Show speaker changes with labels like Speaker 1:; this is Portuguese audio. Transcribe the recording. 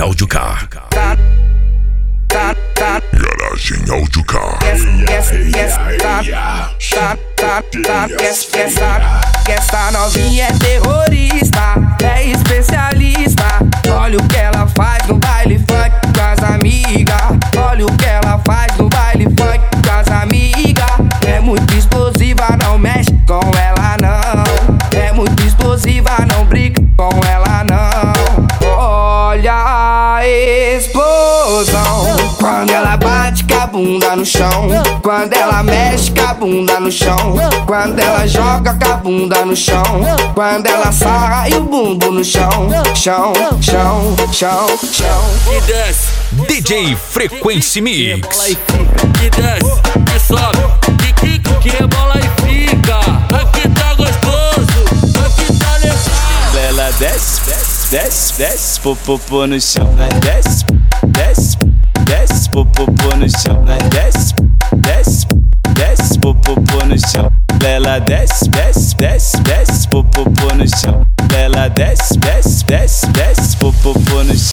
Speaker 1: Áudio Car. Garagem Áudio Car.
Speaker 2: Essa novinha é terrorista, é especialista. Olha o que ela faz no baile funk com as amigas. Olha o que ela faz no baile funk com as amigas. É muito explosiva, não mexe com ela não. É muito explosiva, não brinca com ela não. Olha a explosão quando ela bate com a bunda no chão, quando ela mexe com a bunda no chão, quando ela joga com a bunda no chão, quando ela sarra e o bumbum no chão, chão, chão, chão, chão.
Speaker 3: E desce,
Speaker 1: DJ Frequência Mix.
Speaker 3: que desce, que sobe, que rebola e fica. Aqui tá gostoso, aqui tá legal.
Speaker 4: Ela desce, desce, desce, popô no chão. Desce, desce, desce, popô no chão. Desce, desce, desce, popô no chão. Ela desce, desce, desce, desce, popô no chão. Ela desce, desce, desce, desce, popô no chão.